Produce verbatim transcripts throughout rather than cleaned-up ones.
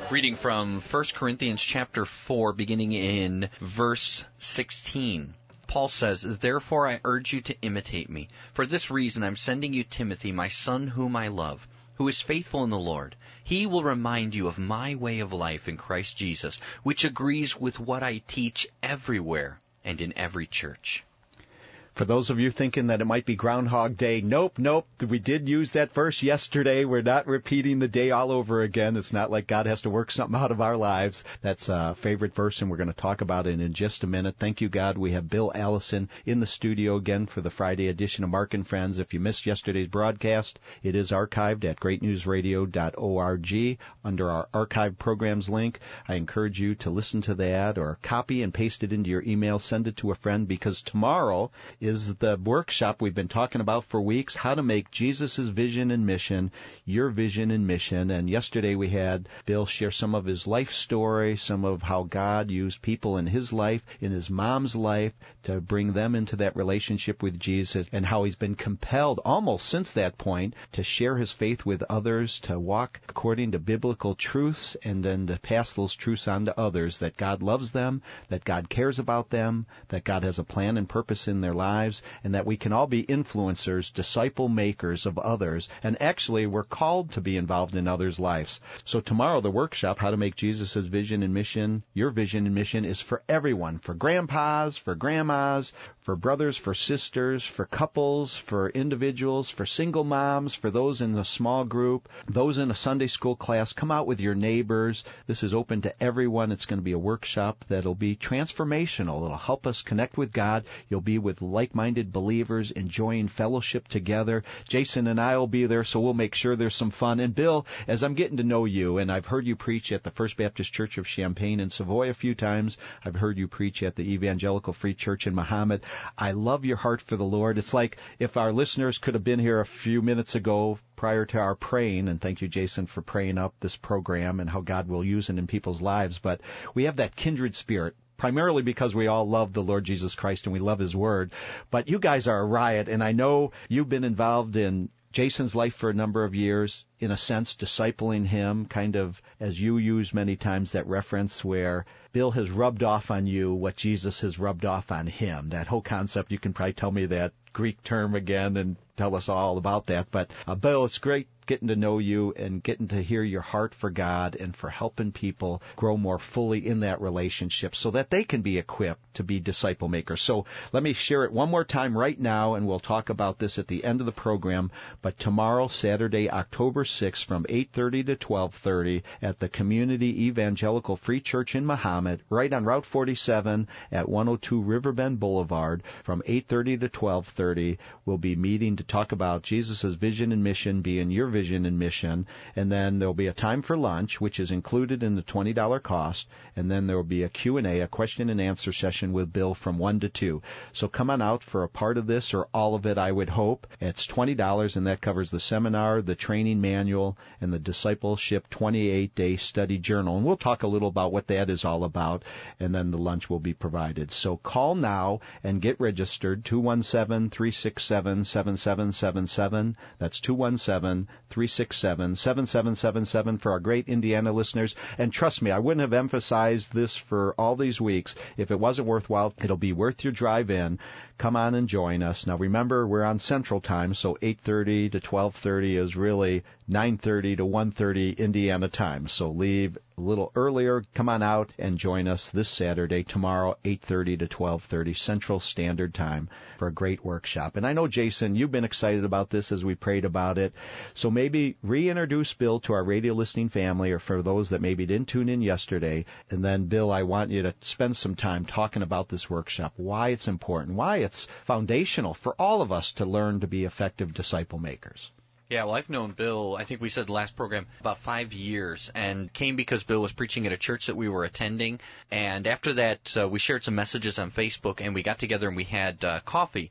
Reading from First Corinthians chapter four, beginning in verse sixteen. Paul says, "Therefore I urge you to imitate me. For this reason I'm sending you Timothy, my son whom I love, who is faithful in the Lord. He will remind you of my way of life in Christ Jesus, which agrees with what I teach everywhere and in every church." For those of you thinking that it might be Groundhog Day, nope, nope. We did use that verse yesterday. We're not repeating the day all over again. It's not like God has to work something out of our lives. That's a favorite verse, and we're going to talk about it in just a minute. Thank you, God. We have Bill Allison in the studio again for the Friday edition of Mark and Friends. If you missed yesterday's broadcast, it is archived at great news radio dot org under our archive programs link. I encourage you to listen to that or copy and paste it into your email. Send it to a friend, because tomorrow is the workshop we've been talking about for weeks, how to make Jesus' vision and mission your vision and mission. And yesterday we had Bill share some of his life story, some of how God used people in his life, in his mom's life, to bring them into that relationship with Jesus, and how he's been compelled almost since that point to share his faith with others, to walk according to biblical truths, and then to pass those truths on to others, that God loves them, that God cares about them, that God has a plan and purpose in their lives, and that we can all be influencers, disciple makers of others, and actually we're called to be involved in others' lives. So tomorrow the workshop, How to Make Jesus' Vision and Mission Your Vision and Mission, is for everyone, for grandpas, for grandmas, for brothers, for sisters, for couples, for individuals, for single moms, for those in a small group, those in a Sunday school class. Come out with your neighbors. This is open to everyone. It's going to be a workshop that'll be transformational. It'll help us connect with God. You'll be with like-minded believers enjoying fellowship together. Jason and I will be there, so we'll make sure there's some fun. And Bill, as I'm getting to know you, and I've heard you preach at the First Baptist Church of Champaign in Savoy a few times. I've heard you preach at the Evangelical Free Church in Muhammad. I love your heart for the Lord. It's like if our listeners could have been here a few minutes ago prior to our praying, and thank you, Jason, for praying up this program and how God will use it in people's lives. But we have that kindred spirit, primarily because we all love the Lord Jesus Christ and we love His Word. But you guys are a riot, and I know you've been involved in Jason's life for a number of years, in a sense, discipling him, kind of, as you use many times, that reference where Bill has rubbed off on you what Jesus has rubbed off on him. That whole concept, you can probably tell me that Greek term again and tell us all about that. But, uh, Bill, it's great getting to know you and getting to hear your heart for God and for helping people grow more fully in that relationship so that they can be equipped to be disciple makers. So let me share it one more time right now, and we'll talk about this at the end of the program. But tomorrow, Saturday, October sixth, from eight thirty to twelve thirty at the Community Evangelical Free Church in Muhammad, right on Route forty-seven at one oh two Riverbend Boulevard, from eight thirty to twelve thirty, we'll be meeting to talk about Jesus' vision and mission being your vision and mission, and then there'll be a time for lunch, which is included in the twenty dollars cost, and then there will be a Q and A, a question and answer session with Bill from one to two. So come on out for a part of this, or all of it, I would hope. It's twenty dollars, and that covers the seminar, the training manual, and the Discipleship twenty-eight day study journal. And we'll talk a little about what that is all about, and then the lunch will be provided. So call now and get registered, two one seven, three six seven, seven seven seven seven. That's two one seven, three six seven, seven seven seven seven for our great Indiana listeners. And trust me, I wouldn't have emphasized this for all these weeks if it wasn't worthwhile. It'll be worth your drive in. Come on and join us. Now remember, we're on Central Time, so eight thirty to twelve thirty is really nine thirty to one thirty Indiana time. So leave a little earlier. Come on out and join us this Saturday, tomorrow, eight thirty to twelve thirty Central Standard Time for a great workshop. And I know, Jason, you've been excited about this as we prayed about it. So maybe reintroduce Bill to our radio listening family, or for those that maybe didn't tune in yesterday. And then, Bill, I want you to spend some time talking about this workshop, why it's important, why it's foundational for all of us to learn to be effective disciple makers. Yeah, well, I've known Bill, I think we said the last program, about five years, and came because Bill was preaching at a church that we were attending. And after that, uh, we shared some messages on Facebook, and we got together and we had uh, coffee.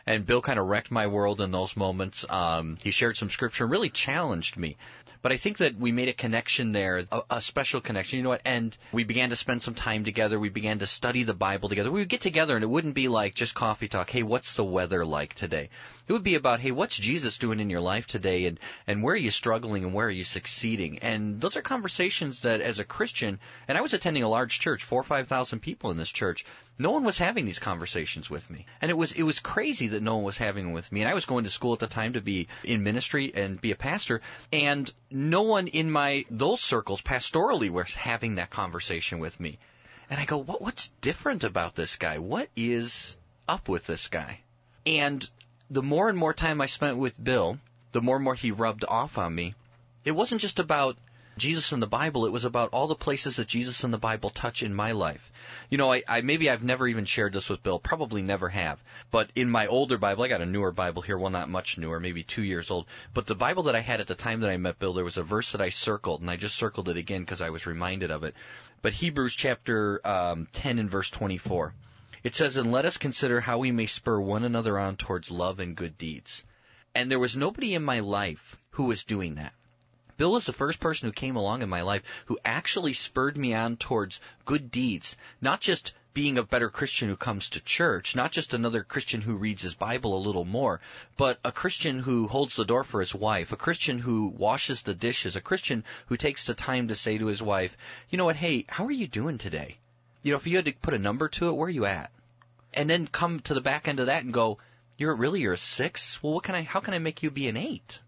And Bill kind of wrecked my world in those moments. Um, he shared some scripture and really challenged me. But I think that we made a connection there, a, a special connection, you know what, and we began to spend some time together. We began to study the Bible together. We would get together, and it wouldn't be like just coffee talk. Hey, what's the weather like today? It would be about, hey, what's Jesus doing in your life today, and, and where are you struggling and where are you succeeding? And those are conversations that, as a Christian, and I was attending a large church, four or five thousand people in this church, no one was having these conversations with me. And it was it was crazy that no one was having them with me. And I was going to school at the time to be in ministry and be a pastor, and no one in my those circles pastorally was having that conversation with me. And I go, what what's different about this guy? What is up with this guy? And the more and more time I spent with Bill, the more and more he rubbed off on me. It wasn't just about Jesus in the Bible, it was about all the places that Jesus in the Bible touch in my life. You know, I, I maybe I've never even shared this with Bill, probably never have. But in my older Bible, I got a newer Bible here, well, not much newer, maybe two years old. But the Bible that I had at the time that I met Bill, there was a verse that I circled, and I just circled it again because I was reminded of it. But Hebrews chapter um, ten and verse twenty-four. It says, "And let us consider how we may spur one another on towards love and good deeds." And there was nobody in my life who was doing that. Bill was the first person who came along in my life who actually spurred me on towards good deeds, not just being a better Christian who comes to church, not just another Christian who reads his Bible a little more, but a Christian who holds the door for his wife, a Christian who washes the dishes, a Christian who takes the time to say to his wife, you know what, hey, how are you doing today? You know, if you had to put a number to it, where are you at? And then come to the back end of that and go, you're really, you're a six? Well, what can I, how can I make you be an eight?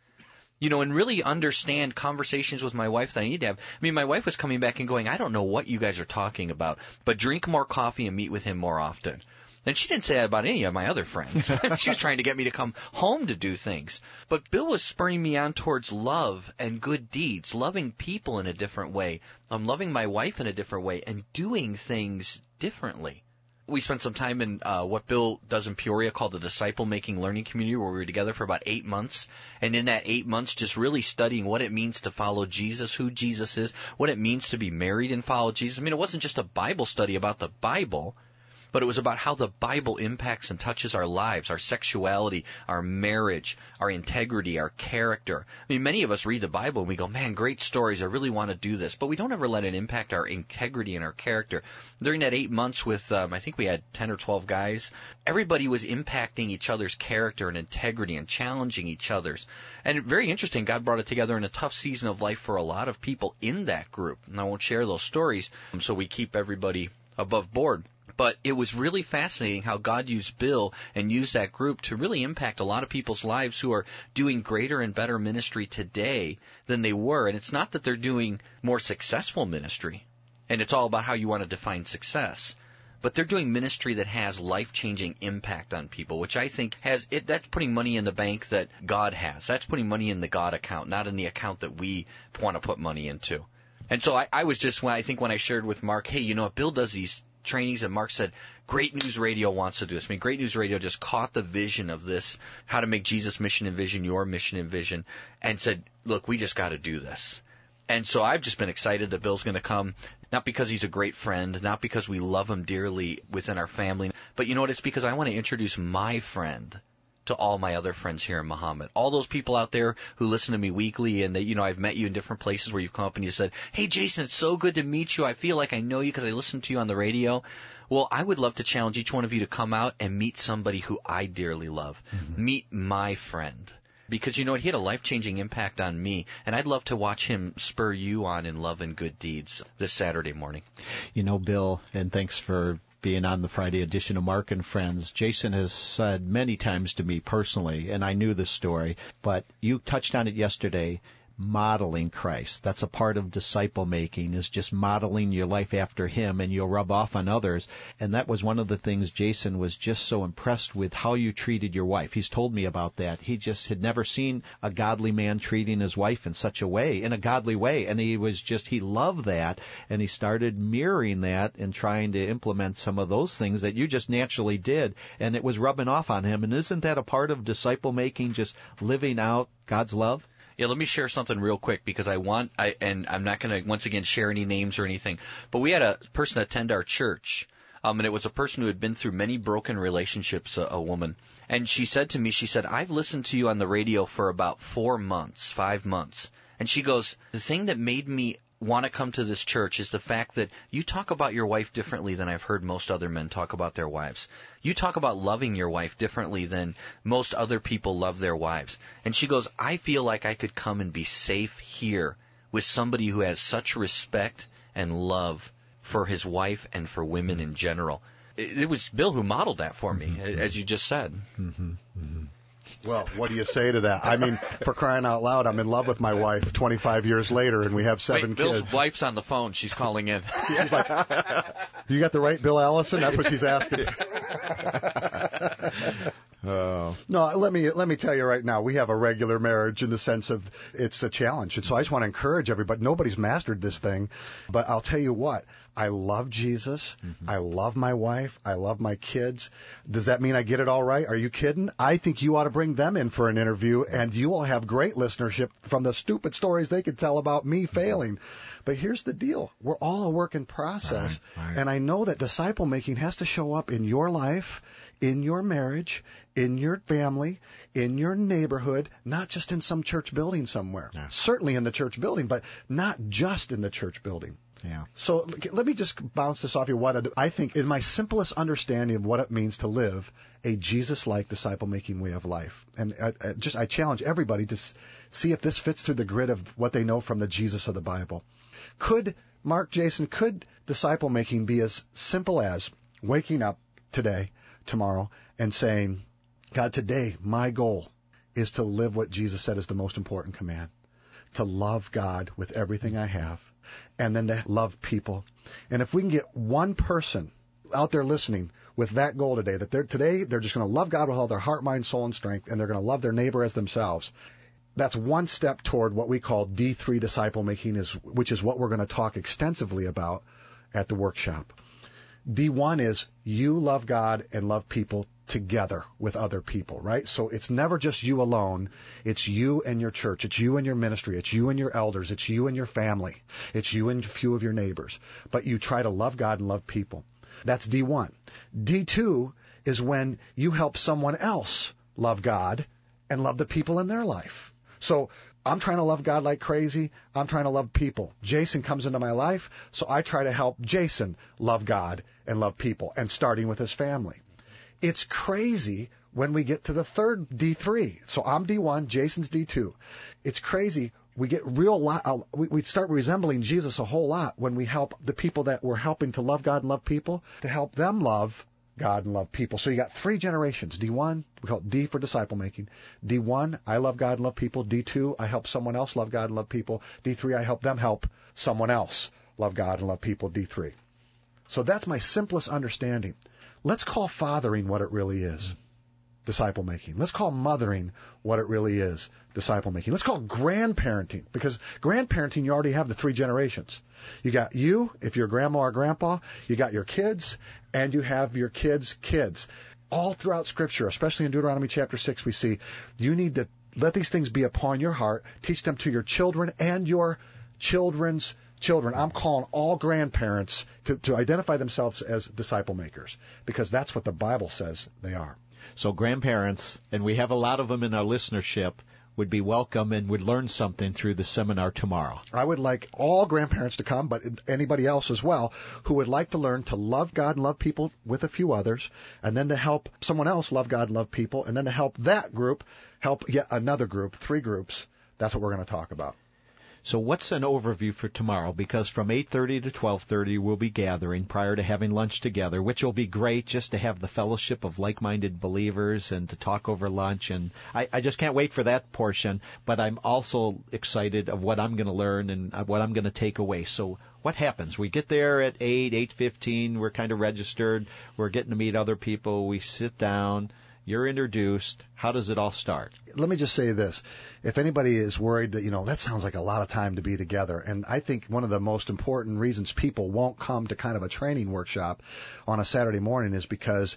You know, and really understand conversations with my wife that I need to have. I mean, my wife was coming back and going, I don't know what you guys are talking about, but drink more coffee and meet with him more often. And she didn't say that about any of my other friends. She was trying to get me to come home to do things. But Bill was spurring me on towards love and good deeds, loving people in a different way, um, loving my wife in a different way, and doing things differently. We spent some time in uh, what Bill does in Peoria called the Disciple Making Learning Community, where we were together for about eight months. And in that eight months, just really studying what it means to follow Jesus, who Jesus is, what it means to be married and follow Jesus. I mean, it wasn't just a Bible study about the Bible, but it was about how the Bible impacts and touches our lives, our sexuality, our marriage, our integrity, our character. I mean, many of us read the Bible and we go, man, great stories, I really want to do this. But we don't ever let it impact our integrity and our character. During that eight months with, um, I think we had ten or twelve guys, everybody was impacting each other's character and integrity and challenging each other's. And very interesting, God brought it together in a tough season of life for a lot of people in that group. And I won't share those stories, so we keep everybody above board. But it was really fascinating how God used Bill and used that group to really impact a lot of people's lives who are doing greater and better ministry today than they were. And it's not that they're doing more successful ministry, and it's all about how you want to define success. But they're doing ministry that has life-changing impact on people, which I think has it. That's putting money in the bank that God has. That's putting money in the God account, not in the account that we want to put money into. And so I, I was just, when I think when I shared with Mark, hey, you know what, Bill does these trainings, and Mark said, Great News Radio wants to do this. I mean, Great News Radio just caught the vision of this, how to make Jesus' mission and vision your mission and vision, and said, look, we just got to do this. And so I've just been excited that Bill's going to come, not because he's a great friend, not because we love him dearly within our family, but you know what, it's because I want to introduce my friend to all my other friends here in Muhammad. All those people out there who listen to me weekly, and they, you know, I've met you in different places where you've come up and you said, hey, Jason, it's so good to meet you. I feel like I know you because I listened to you on the radio. Well, I would love to challenge each one of you to come out and meet somebody who I dearly love. Mm-hmm. Meet my friend. Because, you know what, he had a life-changing impact on me, and I'd love to watch him spur you on in love and good deeds this Saturday morning. You know, Bill, and thanks for being on the Friday edition of Mark and Friends. Jason has said many times to me personally, and I knew this story, but you touched on it yesterday, modeling Christ. That's a part of disciple making, is just modeling your life after him, and you'll rub off on others. And that was one of the things Jason was just so impressed with, how you treated your wife. He's told me about that. He just had never seen a godly man treating his wife in such a way, in a godly way. And he was just, he loved that, and he started mirroring that and trying to implement some of those things that you just naturally did, and it was rubbing off on him. And isn't that a part of disciple making, just living out God's love? Yeah, let me share something real quick, because I want, I and I'm not going to, once again, share any names or anything, but we had a person attend our church Um, and it was a person who had been through many broken relationships, a, a woman. And she said to me, she said, I've listened to you on the radio for about four months, five months. And she goes, the thing that made me want to come to this church is the fact that you talk about your wife differently than I've heard most other men talk about their wives. You talk about loving your wife differently than most other people love their wives. And she goes, I feel like I could come and be safe here with somebody who has such respect and love for his wife and for women in general. It, it was Bill who modeled that for me, mm-hmm. as you just said. Mm-hmm. Mm-hmm. Well, what do you say to that? I mean, for crying out loud, I'm in love with my wife twenty-five years later, and we have seven Wait, kids. Bill's wife's on the phone. She's calling in. She's like, you got the right Bill Allison? That's what she's asking. Uh, no, let me let me tell you right now, we have a regular marriage in the sense of it's a challenge. And so I just want to encourage everybody. Nobody's mastered this thing, but I'll tell you what. I love Jesus. Mm-hmm. I love my wife. I love my kids. Does that mean I get it all right? Are you kidding? I think you ought to bring them in for an interview, and you will have great listenership from the stupid stories they could tell about me failing. But here's the deal. We're all a work in process, right, right. And I know that disciple making has to show up in your life, in your marriage, in your family, in your neighborhood, not just in some church building somewhere. Yeah. Certainly in the church building, but not just in the church building. Yeah. So let me just bounce this off you. What I think is my simplest understanding of what it means to live a Jesus-like disciple-making way of life. And I, I just I challenge everybody to see if this fits through the grid of what they know from the Jesus of the Bible. Could, Mark, Jason, could disciple-making be as simple as waking up today, tomorrow, and saying, God, today my goal is to live what Jesus said is the most important command, to love God with everything I have, and then to love people. And if we can get one person out there listening with that goal today, that they're, today they're just going to love God with all their heart, mind, soul, and strength, and they're going to love their neighbor as themselves, that's one step toward what we call D three disciple making, is, which is what we're going to talk extensively about at the workshop. D one is you love God and love people together with other people, right? So it's never just you alone. It's you and your church. It's you and your ministry. It's you and your elders. It's you and your family. It's you and a few of your neighbors. But you try to love God and love people. That's D one. D two is when you help someone else love God and love the people in their life. So I'm trying to love God like crazy. I'm trying to love people. Jason comes into my life, so I try to help Jason love God and love people, and starting with his family. It's crazy when we get to the third D three. So I'm D one, Jason's D two. It's crazy. We get real lot, uh, we, we start resembling Jesus a whole lot when we help the people that we're helping to love God and love people, to help them love God and love people. So you got three generations. D one, we call it D for disciple making. D one, I love God and love people. D two, I help someone else love God and love people. D three, I help them help someone else love God and love people. D three. So that's my simplest understanding. Let's call fathering what it really is, disciple making. Let's call mothering what it really is, disciple making. Let's call grandparenting, because grandparenting, you already have the three generations. You got you, if you're grandma or grandpa, you got your kids, and you have your kids' kids. All throughout Scripture, especially in Deuteronomy chapter six, we see you need to let these things be upon your heart, teach them to your children and your children's children. I'm calling all grandparents to, to identify themselves as disciple makers, because that's what the Bible says they are. So grandparents, and we have a lot of them in our listenership, would be welcome and would learn something through the seminar tomorrow. I would like all grandparents to come, but anybody else as well, who would like to learn to love God and love people with a few others, and then to help someone else love God and love people, and then to help that group help yet another group, three groups. That's what we're going to talk about. So what's an overview for tomorrow? Because from eight thirty to twelve thirty we'll be gathering prior to having lunch together, which will be great just to have the fellowship of like-minded believers and to talk over lunch. And I, I just can't wait for that portion, but I'm also excited of what I'm going to learn and what I'm going to take away. So what happens? We get there at eight, eight fifteen, we're kind of registered, we're getting to meet other people, we sit down. You're introduced. How does it all start? Let me just say this. If anybody is worried that, you know, that sounds like a lot of time to be together, and I think one of the most important reasons people won't come to kind of a training workshop on a Saturday morning is because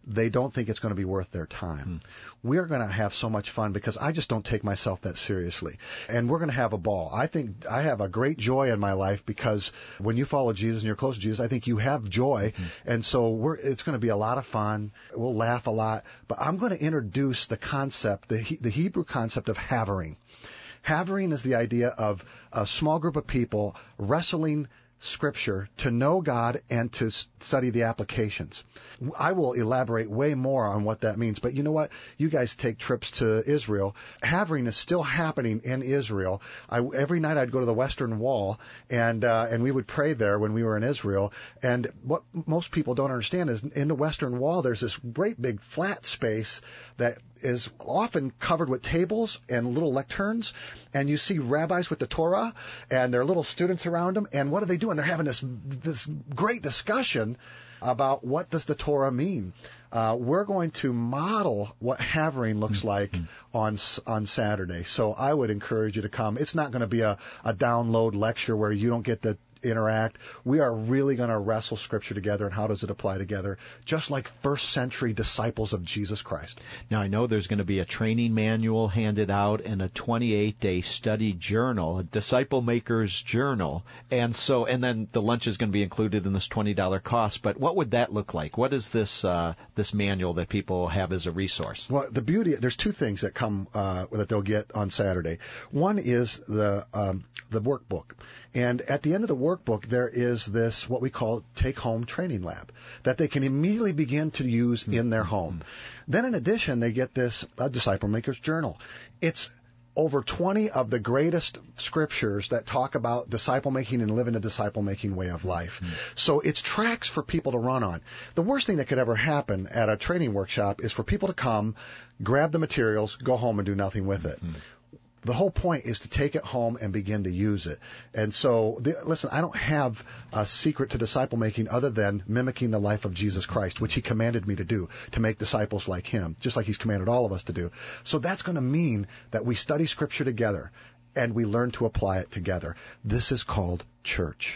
they don't think it's going to be worth their time. Mm. We're going to have so much fun because I just don't take myself that seriously. And we're going to have a ball. I think I have a great joy in my life because when you follow Jesus and you're close to Jesus, I think you have joy. Mm-hmm. And so we're, it's going to be a lot of fun. We'll laugh a lot. But I'm going to introduce the concept, the, the Hebrew concept of havering. Havering is the idea of a small group of people wrestling Scripture to know God and to study the applications. I will elaborate way more on what that means, but you know what? You guys take trips to Israel. Havering is still happening in Israel. I, every night I'd go to the Western Wall, and uh, and we would pray there when we were in Israel. And what most people don't understand is in the Western Wall there's this great big flat space that is often covered with tables and little lecterns, and you see rabbis with the Torah and their little students around them, and what are they doing? They're having this this great discussion about what does the Torah mean. Uh, we're going to model what havering looks like on on Saturday, so I would encourage you to come. It's not going to be a, a download lecture where you don't get to interact. We are really going to wrestle Scripture together and how does it apply together, just like first century disciples of Jesus Christ. Now, I know there's going to be a training manual handed out and a twenty-eight day study journal, a Disciple Maker's Journal, and so and then the lunch is going to be included in this twenty dollars cost. But what would that look like? What is this uh, this manual that people have as a resource? Well, the beauty, there's two things that come uh, that they'll get on Saturday. One is the um, the workbook. And at the end of the workbook, there is this, what we call take-home training lab, that they can immediately begin to use in their home. Then in addition, they get this uh, Disciple Maker's Journal. It's over twenty of the greatest scriptures that talk about disciple-making and living a disciple-making way of life. Mm-hmm. So it's tracks for people to run on. The worst thing that could ever happen at a training workshop is for people to come, grab the materials, go home and do nothing with it. Mm-hmm. The whole point is to take it home and begin to use it. And so, the, listen, I don't have a secret to disciple making other than mimicking the life of Jesus Christ, which he commanded me to do, to make disciples like him, just like he's commanded all of us to do. So that's going to mean that we study Scripture together and we learn to apply it together. This is called church.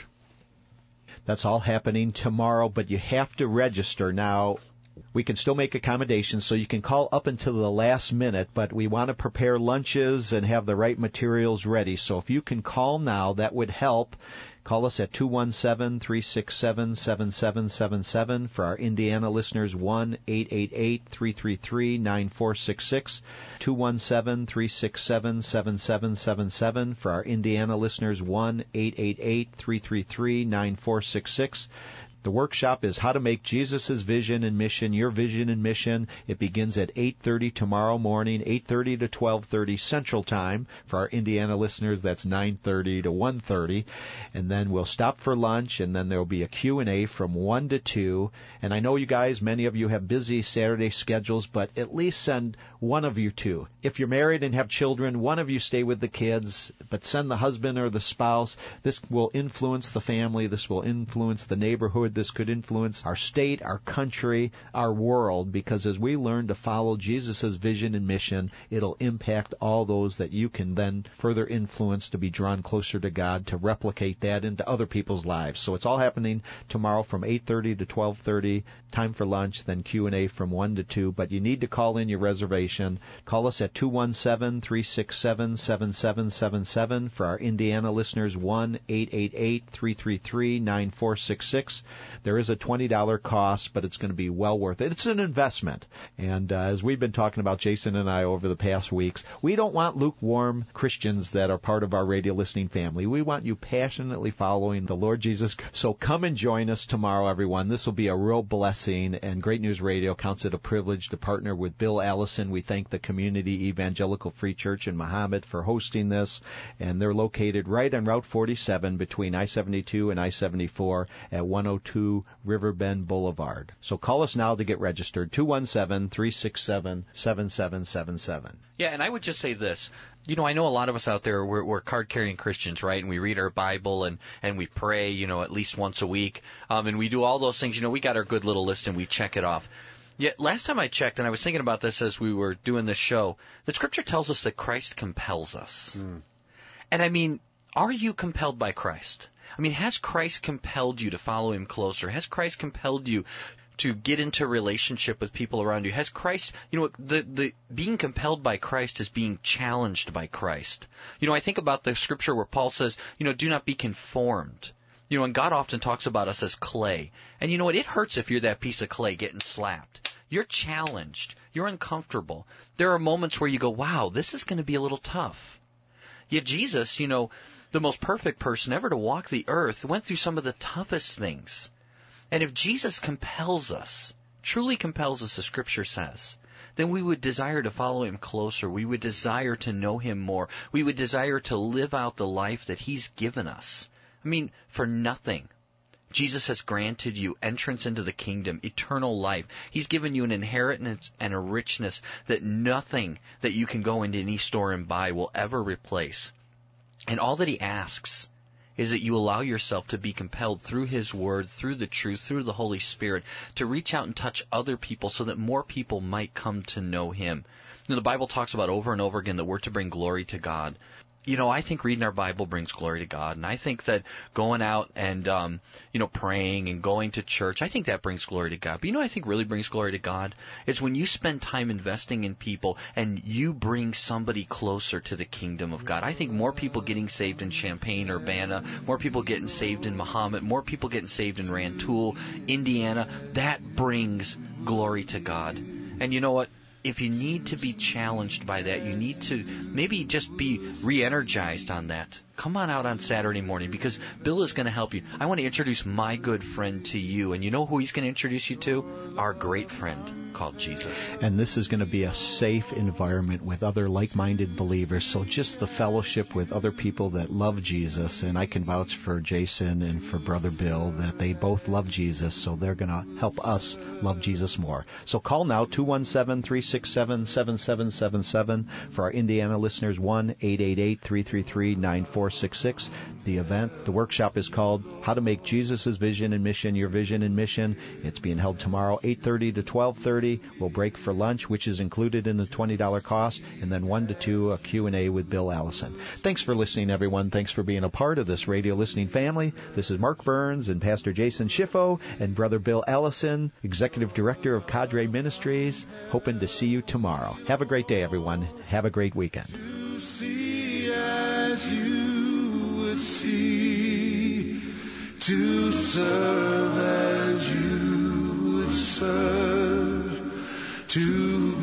That's all happening tomorrow, but you have to register now. We can still make accommodations, so you can call up until the last minute, but we want to prepare lunches and have the right materials ready. So if you can call now, that would help. Call us at two one seven, three six seven, seven seven seven seven. For our Indiana listeners, one eight eight eight, three three three, nine four six six. two one seven, three six seven, seven seven seven seven. For our Indiana listeners, one eight eight eight, three three three, nine four six six. The workshop is How to Make Jesus' Vision and Mission Your Vision and Mission. It begins at eight thirty tomorrow morning, eight thirty to twelve thirty Central Time. For our Indiana listeners, that's nine thirty to one thirty. And then we'll stop for lunch, and then there will be a Q and A from one to two. And I know you guys, many of you have busy Saturday schedules, but at least send one of you two. If you're married and have children, one of you stay with the kids, but send the husband or the spouse. This will influence the family. This will influence the neighborhood. This could influence our state, our country, our world, because as we learn to follow Jesus' vision and mission, it'll impact all those that you can then further influence to be drawn closer to God, to replicate that into other people's lives. So it's all happening tomorrow from eight thirty to twelve thirty, time for lunch, then Q and A from one to two. But you need to call in your reservation. Call us at two one seven, three six seven, seven seven seven seven. For our Indiana listeners, one eight eight eight, three three three, nine four six six. There is a twenty dollars cost, but it's going to be well worth it. It's an investment. And uh, as we've been talking about, Jason and I, over the past weeks, we don't want lukewarm Christians that are part of our radio listening family. We want you passionately following the Lord Jesus. So come and join us tomorrow, everyone. This will be a real blessing, and Great News Radio counts it a privilege to partner with Bill Allison. We thank the Community Evangelical Free Church in Mahomet for hosting this, and they're located right on Route forty-seven between I seventy-two and I seventy-four at one oh two Riverbend Boulevard. So call us now to get registered, two one seven, three six seven, seven seven seven seven. Yeah, and I would just say this. You know, I know a lot of us out there, we're, we're card-carrying Christians, right? And we read our Bible and, and we pray, you know, at least once a week. Um, and we do all those things. You know, we got our good little list and we check it off. Yet last time I checked, and I was thinking about this as we were doing this show, the Scripture tells us that Christ compels us. Mm. And I mean, are you compelled by Christ? I mean, has Christ compelled you to follow him closer? Has Christ compelled you to get into relationship with people around you? Has Christ, you know, the, the being compelled by Christ is being challenged by Christ. You know, I think about the scripture where Paul says, you know, do not be conformed. You know, and God often talks about us as clay. And you know what? It hurts if you're that piece of clay getting slapped. You're challenged. You're uncomfortable. There are moments where you go, wow, this is going to be a little tough. Yet Jesus, you know, the most perfect person ever to walk the earth, went through some of the toughest things. And if Jesus compels us, truly compels us, as Scripture says, then we would desire to follow Him closer. We would desire to know Him more. We would desire to live out the life that He's given us. I mean, for nothing. Jesus has granted you entrance into the kingdom, eternal life. He's given you an inheritance and a richness that nothing that you can go into any store and buy will ever replace. And all that He asks is that you allow yourself to be compelled through His Word, through the truth, through the Holy Spirit, to reach out and touch other people so that more people might come to know Him. You know, the Bible talks about over and over again that we're to bring glory to God. You know, I think reading our Bible brings glory to God, and I think that going out and, um, you know, praying and going to church, I think that brings glory to God. But you know what I think really brings glory to God? Is when you spend time investing in people and you bring somebody closer to the kingdom of God. I think more people getting saved in Champaign-Urbana, more people getting saved in Mahomet, more people getting saved in Rantoul, Indiana, that brings glory to God. And you know what? If you need to be challenged by that, you need to maybe just be re-energized on that. Come on out on Saturday morning, because Bill is going to help you. I want to introduce my good friend to you. And you know who he's going to introduce you to? Our great friend called Jesus. And this is going to be a safe environment with other like-minded believers. So just the fellowship with other people that love Jesus. And I can vouch for Jason and for Brother Bill that they both love Jesus. So they're going to help us love Jesus more. So call now, two one seven, three six seven, seven seven seven seven. For our Indiana listeners, one eight eight eight, three three three, nine four six six. The event, the workshop is called How to Make Jesus' Vision and Mission Your Vision and Mission. It's being held tomorrow, eight thirty to twelve thirty. We'll break for lunch, which is included in the twenty dollars cost, and then one to two, a Q and A with Bill Allison. Thanks for listening, everyone. Thanks for being a part of this radio listening family. This is Mark Burns and Pastor Jason Schiffo and Brother Bill Allison, Executive Director of Cadre Ministries, hoping to see you tomorrow. Have a great day, everyone. Have a great weekend. To see as you would see, to serve as you would serve, to